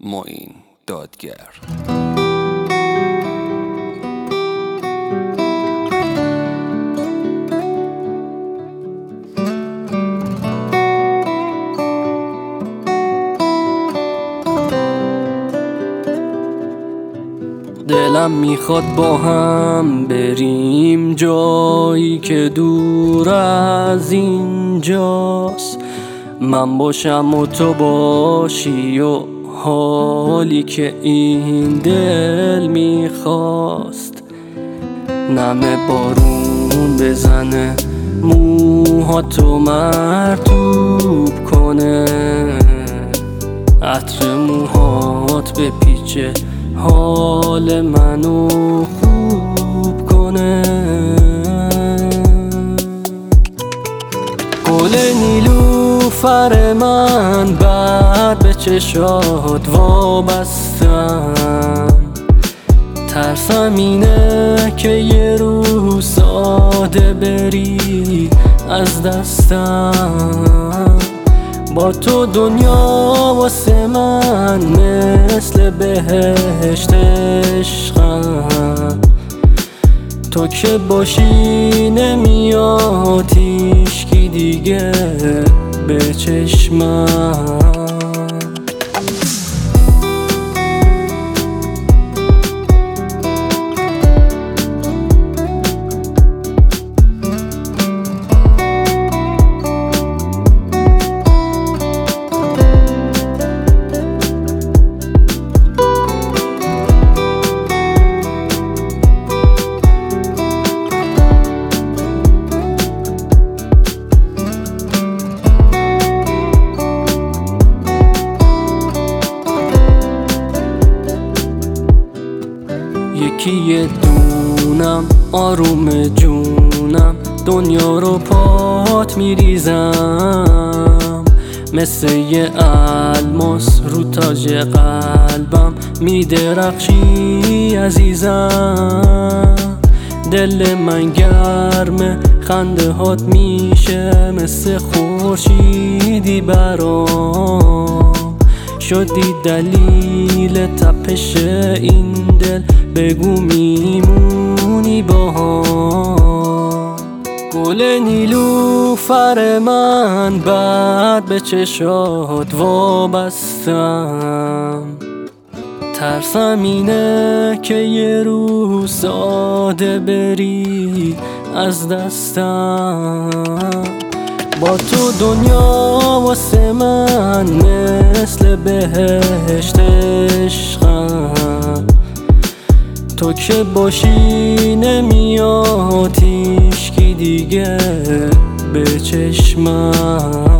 معین دادگر. دلم میخواد با هم بریم جایی که دور از اینجاست، من باشم و تو باشی و حالی که این دل میخواست. نم بارون بزنه موهاتو مرطوب کنه، عطر موهات بپیچه حال منو خوب کنه. گل نیلوفر من بعد به چشات وابستم، ترسم اینه که یه روز ساده بری از دستم. با تو دنیا واسه من مثل بهشت عشقم، تو که باشی نمیاد هیچکی دیگه به چشمم. یکی دونم آروم جونم، دنیا رو پات میریزم، مثل یه الماس رو تاج قلبم میدرخشی عزیزم. دل من گرمه خنده هات میشه مثل خورشیدی برام، شدی دلیل تپش این دل، بگو میمونی با هم. گل نیلوفر من بعد به چشات وابستم، ترسم اینه که یه روز ساده بری از دستم. با تو دنیا واسه من مثل بهشت عشقم، تو که باشی نمیاد هیچکی دیگه به چشمم.